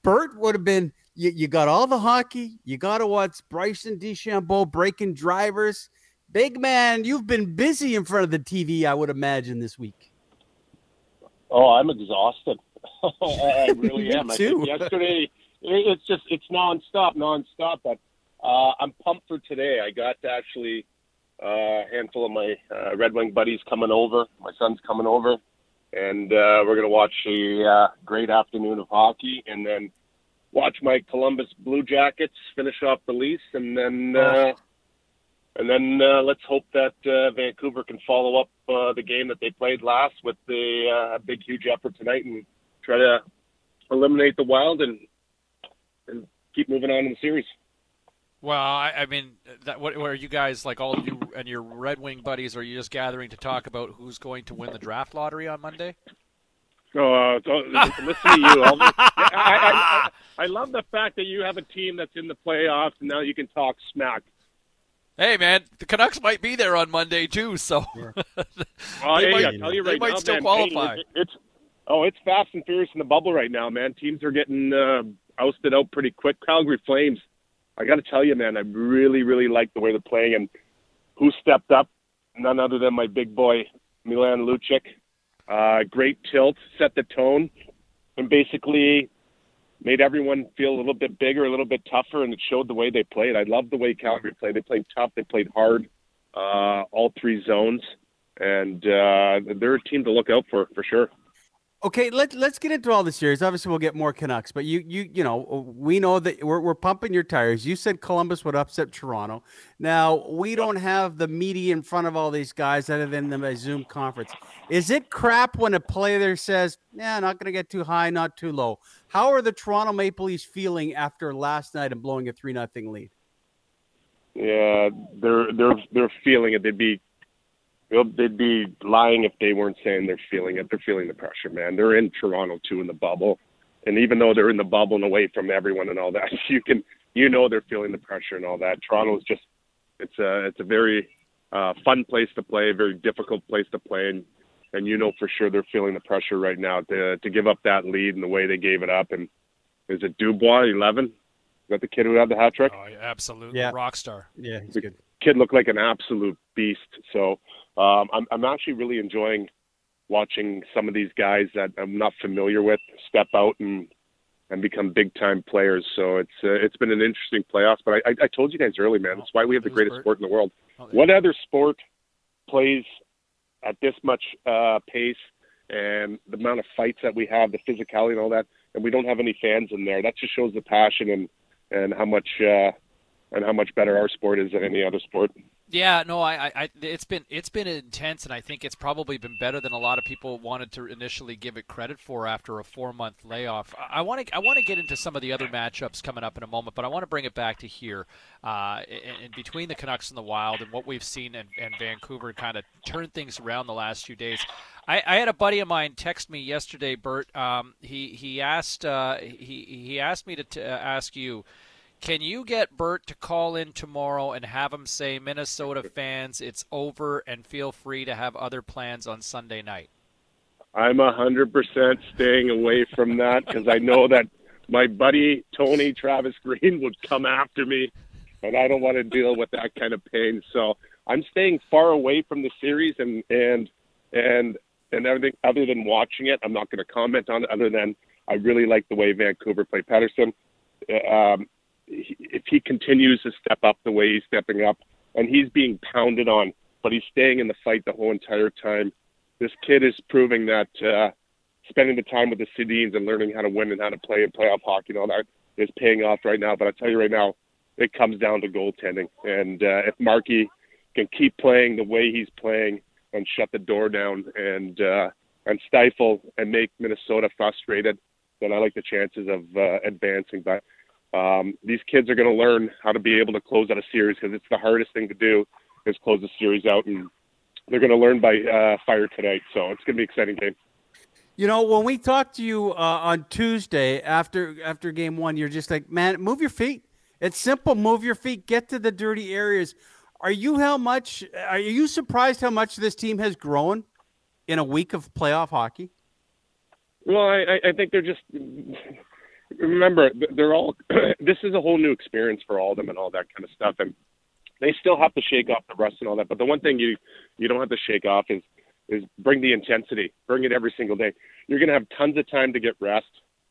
Bert would have been. You got all the hockey. You got to watch Bryson DeChambeau breaking drivers. Big man, you've been busy in front of the TV, I would imagine, this week. Oh, I'm exhausted. I really Me am. I think too. yesterday it's nonstop. But I'm pumped for today. I got actually a handful of my Red Wing buddies coming over. My son's coming over, and we're gonna watch a great afternoon of hockey, and then watch my Columbus Blue Jackets finish off the Leafs, and then. Let's hope that Vancouver can follow up the game that they played last with the big, huge effort tonight and try to eliminate the Wild and keep moving on in the series. Well, I mean, what are you guys like? All of you and your Red Wing buddies, are you just gathering to talk about who's going to win the draft lottery on Monday? Listen to you. I love the fact that you have a team that's in the playoffs, and now you can talk smack. Hey, man, the Canucks might be there on Monday, too, so they might still qualify. It's fast and furious in the bubble right now, man. Teams are getting ousted out pretty quick. Calgary Flames, I got to tell you, man, I really, really like the way they're playing. And who stepped up? None other than my big boy, Milan Lucic. Great tilt, set the tone, and basically made everyone feel a little bit bigger, a little bit tougher, and it showed the way they played. I love the way Calgary played. They played tough. They played hard, all three zones, and they're a team to look out for sure. Okay, let's get into all the series. Obviously, we'll get more Canucks, but you know, we know that we're pumping your tires. You said Columbus would upset Toronto. Now we don't have the media in front of all these guys other than the Zoom conference. Is it crap when a player says, "Yeah, not going to get too high, not too low"? How are the Toronto Maple Leafs feeling after last night and blowing a 3-0 lead? Yeah, they're feeling it. They'd be lying if they weren't saying they're feeling it. They're feeling the pressure, man. They're in Toronto too in the bubble, and even though they're in the bubble and away from everyone and all that, they're feeling the pressure and all that. Toronto's just it's a very fun place to play, a very difficult place to play, and for sure they're feeling the pressure right now to give up that lead and the way they gave it up. And is it Dubois 11? Is that the kid who had the hat trick? Oh, absolutely, yeah. Rock star. Yeah, he's good. Kid looked like an absolute beast. So I'm actually really enjoying watching some of these guys that I'm not familiar with step out and become big time players. So it's been an interesting playoffs. But I told you guys early, man, that's why we have the greatest sport in the world. What other sport plays at this much pace and the amount of fights that we have, the physicality and all that, and we don't have any fans in there? That just shows the passion and how much better our sport is than any other sport. Yeah, no, it's been intense, and I think it's probably been better than a lot of people wanted to initially give it credit for after a 4-month layoff. I want to get into some of the other matchups coming up in a moment, but I want to bring it back to here, in between the Canucks and the Wild and what we've seen and Vancouver kind of turn things around the last few days. I had a buddy of mine text me yesterday, Bert. He asked me to ask you. Can you get Bert to call in tomorrow and have him say, "Minnesota fans, it's over, and feel free to have other plans on Sunday night"? I'm 100% staying away from that because I know that my buddy Tony Travis Green would come after me, and I don't want to deal with that kind of pain. So I'm staying far away from the series and everything other than watching it. I'm not going to comment on it other than I really like the way Vancouver played Pettersson. If he continues to step up the way he's stepping up, and he's being pounded on, but he's staying in the fight the whole entire time, this kid is proving that spending the time with the Sedins and learning how to win and how to play and playoff hockey and all that is paying off right now. But I tell you right now, it comes down to goaltending. And if Markey can keep playing the way he's playing and shut the door down and stifle and make Minnesota frustrated, then I like the chances of advancing. But these kids are going to learn how to be able to close out a series because it's the hardest thing to do is close a series out, and they're going to learn by fire tonight. So it's going to be an exciting game. You know, when we talked to you on Tuesday after game one, you're just like, man, move your feet. It's simple. Move your feet. Get to the dirty areas. Are you surprised how much this team has grown in a week of playoff hockey? Well, I think they're just remember, they're all. This is a whole new experience for all of them and all that kind of stuff, and they still have to shake off the rust and all that. But the one thing you don't have to shake off is bring the intensity, bring it every single day. You're going to have tons of time to get rest,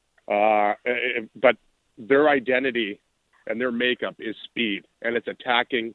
but their identity and their makeup is speed, and it's attacking.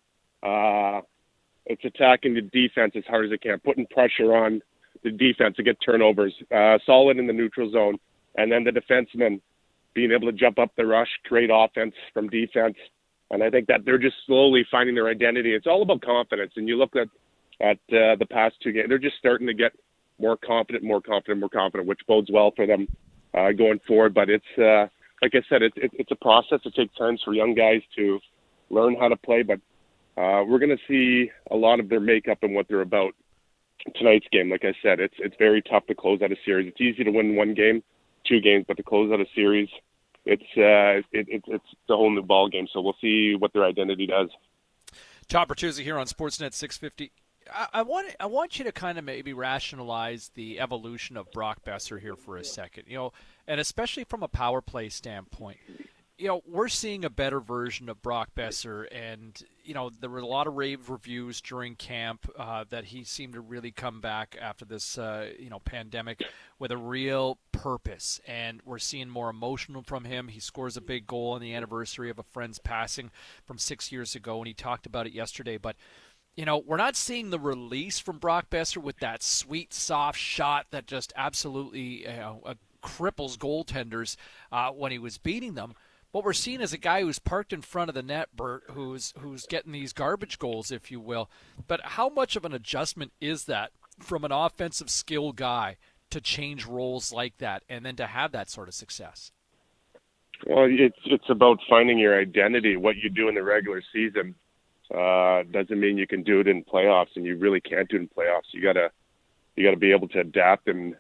It's attacking the defense as hard as it can, putting pressure on the defense to get turnovers, solid in the neutral zone, and then the defensemen being able to jump up the rush, create offense from defense. And I think that they're just slowly finding their identity. It's all about confidence. And you look at the past two games, they're just starting to get more confident, which bodes well for them going forward. But it's, like I said, it's a process. It takes time for young guys to learn how to play. But we're going to see a lot of their makeup and what they're about tonight's game. Like I said, it's very tough to close out a series. It's easy to win one game, two games, but to close out a series, it's a whole new ball game. So we'll see what their identity does. Tom Bertuzzi here on Sportsnet 650. I want you to kind of maybe rationalize the evolution of Brock Boeser here for a second, and especially from a power play standpoint. We're seeing a better version of Brock Boeser, and there were a lot of rave reviews during camp that he seemed to really come back after this pandemic with a real purpose, and we're seeing more emotional from him. He scores a big goal on the anniversary of a friend's passing from 6 years ago, and he talked about it yesterday. But we're not seeing the release from Brock Boeser with that sweet, soft shot that just absolutely cripples goaltenders when he was beating them. What we're seeing is a guy who's parked in front of the net, Bert, who's getting these garbage goals, if you will. But how much of an adjustment is that from an offensive skill guy to change roles like that and then to have that sort of success? Well, it's about finding your identity. What you do in the regular season doesn't mean you can do it in playoffs, and you really can't do it in playoffs. You gotta be able to adapt and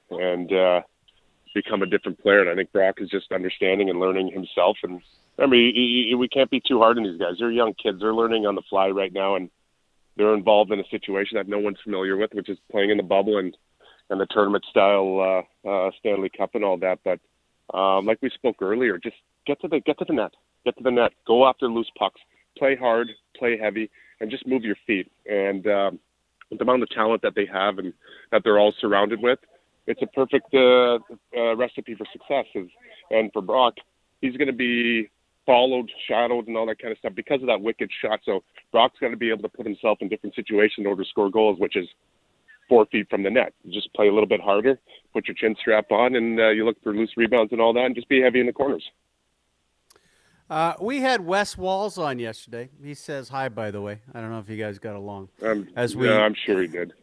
become a different player. And I think Brock is just understanding and learning himself. And I mean, we can't be too hard on these guys. They're young kids. They're learning on the fly right now, and they're involved in a situation that no one's familiar with, which is playing in the bubble and the tournament style Stanley Cup and all that. But like we spoke earlier, just get to the net, go after loose pucks, play hard, play heavy, and just move your feet. And the amount of talent that they have and that they're all surrounded with, it's a perfect recipe for success. And for Brock, he's going to be followed, shadowed, and all that kind of stuff because of that wicked shot. So Brock's going to be able to put himself in different situations in order to score goals, which is 4 feet from the net. You just play a little bit harder, put your chin strap on, and you look for loose rebounds and all that, and just be heavy in the corners. We had Wes Walls on yesterday. He says hi, by the way. I don't know if you guys got along. I'm sure he did.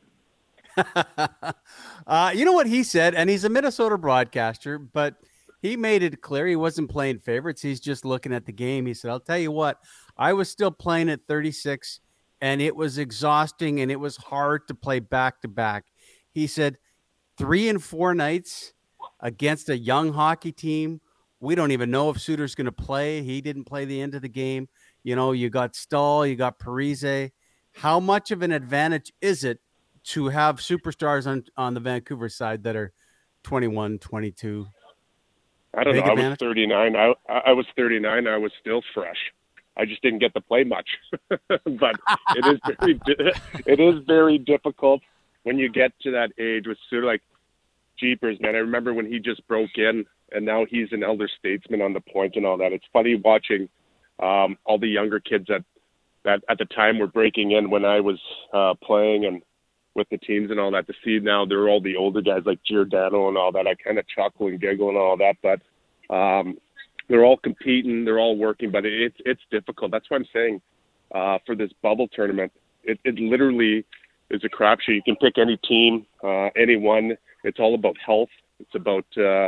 You know what he said, and he's a Minnesota broadcaster, but he made it clear he wasn't playing favorites. He's just looking at the game. He said, I'll tell you what, I was still playing at 36, and it was exhausting, and it was hard to play back-to-back. He said 3 and 4 nights against a young hockey team. We don't even know if Suter's going to play. He didn't play the end of the game. You got Stahl, you got Parise. How much of an advantage is it to have superstars on the Vancouver side that are 21, 22? I don't know. I was 39. I was 39. I was still fresh. I just didn't get to play much. But it is very difficult when you get to that age with Suter. Like, jeepers, man. I remember when he just broke in, and now he's an elder statesman on the point and all that. It's funny watching all the younger kids that at the time were breaking in when I was playing and with the teams and all that, to see now they're all the older guys like Giordano and all that. I kind of chuckle and giggle and all that, but they're all competing, they're all working, but it's difficult. That's why I'm saying for this bubble tournament, it literally is a crapshoot. You can pick any team, anyone. It's all about health. It's about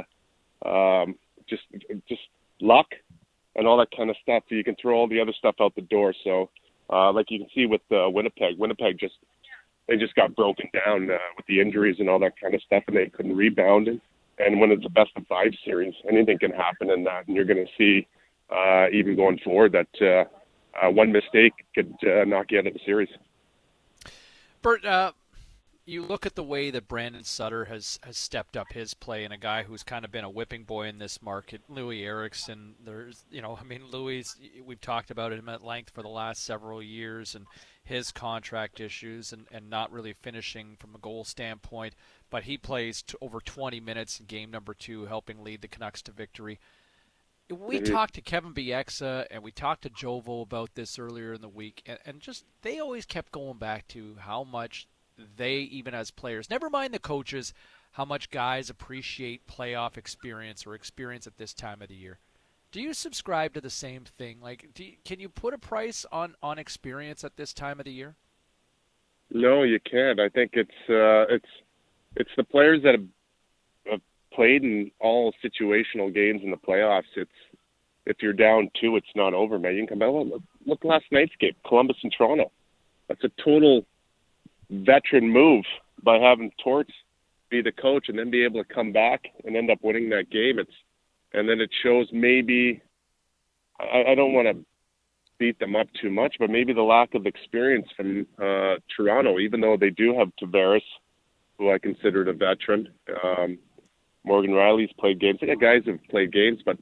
just luck and all that kind of stuff. So you can throw all the other stuff out the door. So like you can see with Winnipeg they just got broken down with the injuries and all that kind of stuff, and they couldn't rebound. And when it's a best-of-5 series, anything can happen in that. And you're going to see, even going forward, that one mistake could knock you out of the series. Bert, you look at the way that Brandon Sutter has stepped up his play, and a guy who's kind of been a whipping boy in this market, Louis Eriksson. There's, Louis, we've talked about him at length for the last several years, and his contract issues and not really finishing from a goal standpoint. But he plays over 20 minutes in game number 2, helping lead the Canucks to victory. We talked to Kevin Bieksa and we talked to Jovo about this earlier in the week, and just they always kept going back to how much they, even as players, never mind the coaches, how much guys appreciate playoff experience or experience at this time of the year. Do you subscribe to the same thing? Like, can you put a price on experience at this time of the year? No, you can't. I think it's the players that have played in all situational games in the playoffs. If you're down 2, it's not over, man. You can come out. Look last night's game, Columbus and Toronto. That's a total veteran move by having Torts be the coach and then be able to come back and end up winning that game. And then it shows maybe, I don't want to beat them up too much, but maybe the lack of experience from Toronto, even though they do have Tavares, who I considered a veteran. Morgan Riley's played games. They got guys who've played games, but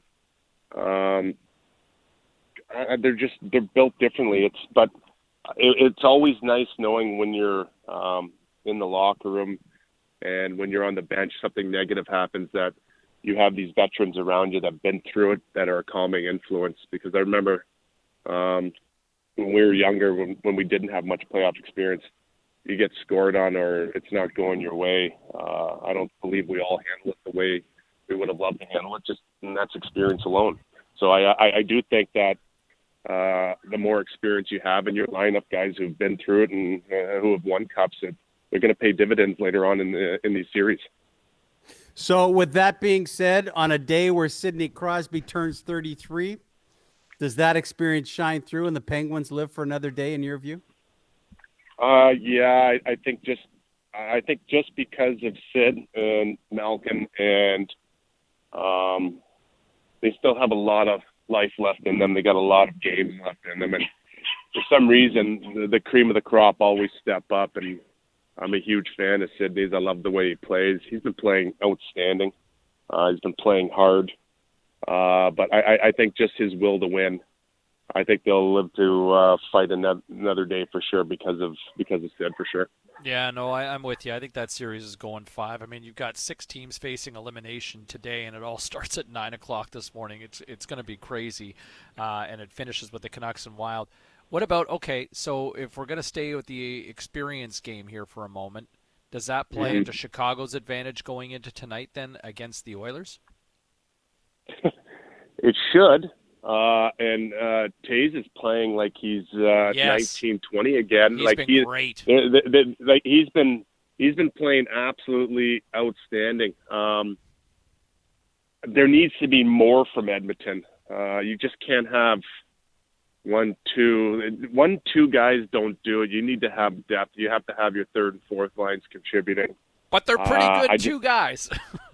they're built differently. It's always nice knowing when you're in the locker room and when you're on the bench, something negative happens, that you have these veterans around you that have been through it, that are a calming influence. Because I remember when we were younger, when we didn't have much playoff experience, you get scored on or it's not going your way. I don't believe we all handle it the way we would have loved to handle it, and that's experience alone. So I do think that the more experience you have in your lineup, guys who've been through it and who have won cups, they're going to pay dividends later on in these series. So with that being said, on a day where Sidney Crosby turns 33, does that experience shine through and the Penguins live for another day in your view? Yeah, I think just because of Sid and Malkin and they still have a lot of life left in them. They got a lot of games left in them, and for some reason, the cream of the crop always step up. And I'm a huge fan of Sidney's. I love the way he plays. He's been playing outstanding. He's been playing hard, but I think just his will to win. I think they'll live to fight another day for sure because of Sid for sure. Yeah, no, I'm with you. I think that series is going 5. I mean, you've got 6 teams facing elimination today, and it all starts at 9 o'clock this morning. It's going to be crazy, and it finishes with the Canucks and Wild. What about, okay, so if we're going to stay with the experience game here for a moment, does that play into Chicago's advantage going into tonight then against the Oilers? It should. And Taze is playing like he's 19, 20 again. He's been great. He's been playing absolutely outstanding. There needs to be more from Edmonton. You just can't have one, two guys don't do it. You need to have depth. You have to have your third and fourth lines contributing. But they're pretty good two guys.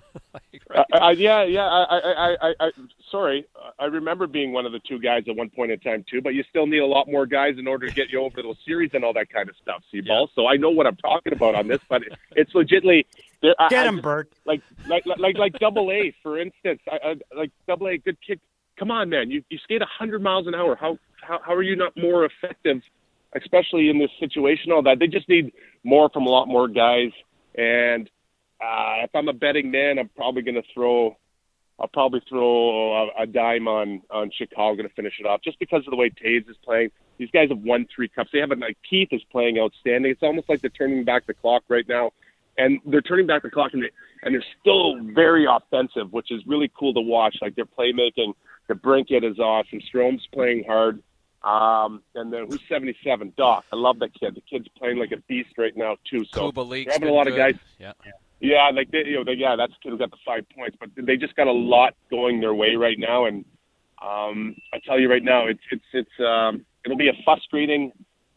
Sorry, I remember being one of the 2 guys at one point in time too. But you still need a lot more guys in order to get you over those series and all that kind of stuff. See, Ball. So I know what I'm talking about on this, but it's legitly get him, Bert. Like Double A, for instance. Like Double A, good kick. Come on, man. You skate 100 miles an hour. How are you not more effective, especially in this situation? All that they just need more from a lot more guys. And if I'm a betting man, I'll probably throw a dime on Chicago to finish it off, just because of the way Taves is playing. These guys have won 3 cups. They haven't. Like Keith is playing outstanding. It's almost like they're turning back the clock right now, and they're turning back the clock, and they're still very offensive, which is really cool to watch. Like their playmaking, the Brinket is awesome. Strome's playing hard. And then who's 77? Doc. I love that kid. The kid's playing like a beast right now too. So they're having a lot of guys. Yeah. Yeah, like that's the kid who got the 5 points, but they just got a lot going their way right now. And I tell you right now, it'll be a frustrating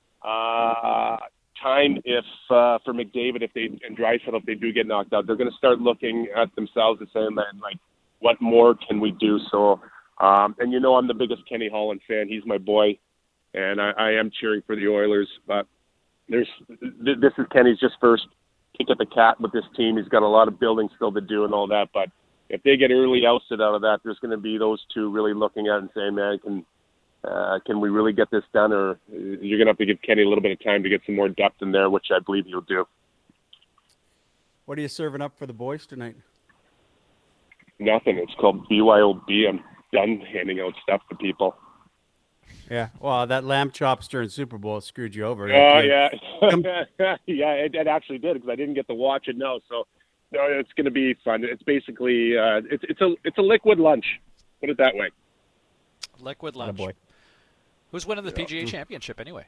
time if for McDavid and Draisaitl, if they do get knocked out, they're going to start looking at themselves and saying, man, like, what more can we do? So, and I'm the biggest Kenny Holland fan. He's my boy, and I am cheering for the Oilers. But this is Kenny's just first kick at the cat with this team. He's got a lot of building still to do and all that. But if they get early ousted out of that, there's going to be those two really looking at it and saying, man, can we really get this done? Or you're going to have to give Kenny a little bit of time to get some more depth in there, which I believe he'll do. What are you serving up for the boys tonight? Nothing. It's called BYOB. I'm done handing out stuff to people. Yeah, well, that lamb chops during Super Bowl screwed you over. Oh, yeah. Yeah, it actually did because I didn't get to watch it, no. So, no, it's going to be fun. It's basically it's a liquid lunch. Put it that way. Liquid lunch. Boy. Who's winning the PGA Championship anyway?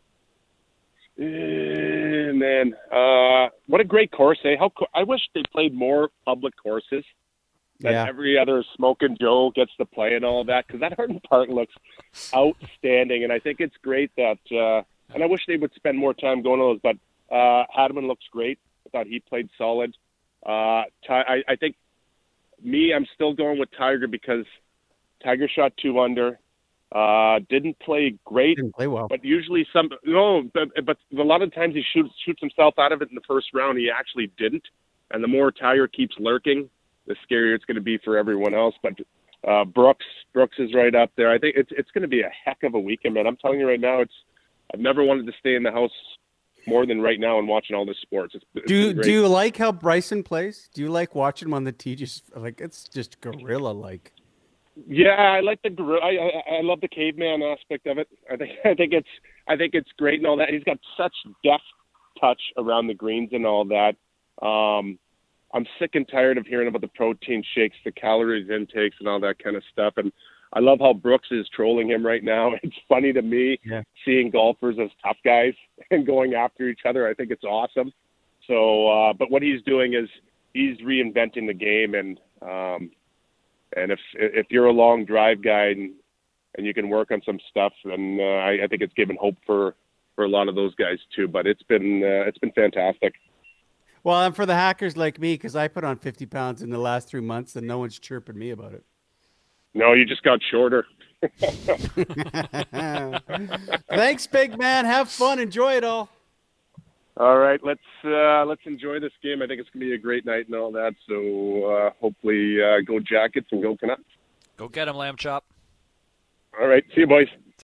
Man, what a great course, eh? I wish they played more public courses that every other smoking Joe gets to play and all of that, because that Hardin Park looks outstanding, and I think it's great that and I wish they would spend more time going to those, but Hadman looks great. I thought he played solid. I think I'm still going with Tiger because Tiger shot 2 under. Didn't play great. Didn't play well. But usually but a lot of times he shoots himself out of it in the first round. He actually didn't. And the more Tiger keeps lurking, the scarier it's going to be for everyone else. But Brooks is right up there. I think it's going to be a heck of a weekend, man. I'm telling you right now, I've never wanted to stay in the house more than right now and watching all this sports. Do you like how Bryson plays? Do you like watching him on the tee? It's just gorilla-like. Yeah, I like I love the caveman aspect of it. I think it's great and all that. He's got such deft touch around the greens and all that. I'm sick and tired of hearing about the protein shakes, the calories intakes, and all that kind of stuff. And I love how Brooks is trolling him right now. It's funny to me seeing golfers as tough guys and going after each other. I think it's awesome. So, but what he's doing is he's reinventing the game, and if you're a long drive guy and you can work on some stuff, then I think it's given hope for a lot of those guys too. But it's been fantastic. Well, and for the hackers like me, because I put on 50 pounds in the last 3 months, and no one's chirping me about it. No, you just got shorter. Thanks, big man. Have fun. Enjoy it all. All right, let's enjoy this game. I think it's gonna be a great night and all that. So hopefully, go Jackets and go Canucks. Go get him, Lamb Chop. All right, see you, boys.